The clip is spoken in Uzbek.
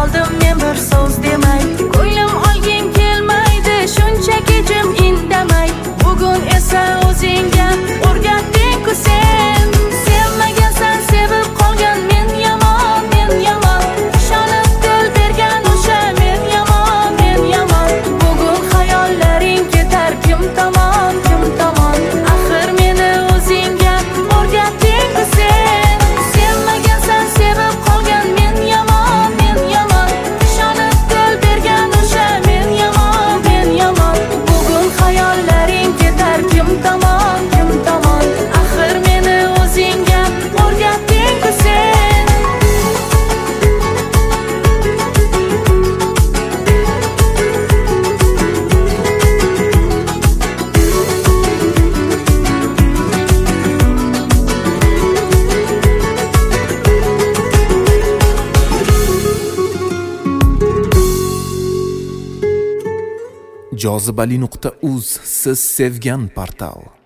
qoldim men bir so'z demay. Ko'nglim olgin kelmaydi shunchaki jim indamay. Bugun esa o'zingga o'rgatding-ku sen. Sevmagansan sevib qolgan men yomon, men yomon. Ishonib dil bergan o'sha men yomon, men yomon. Bugun xayollaring ketar kim tomon, kim tomon. Axir meni o'zingga o'rgatding-ku sen. Sevmagansan sevib qolgan men yomon, men yomon. Ishonib dil bergan o'sha men yomon, men yomon. Bugun xayollaring ketar kim tomon, kim tomon. Axir meni o'zingga o'rgatding-ku sen. Jozibali.uz siz sevgan portal.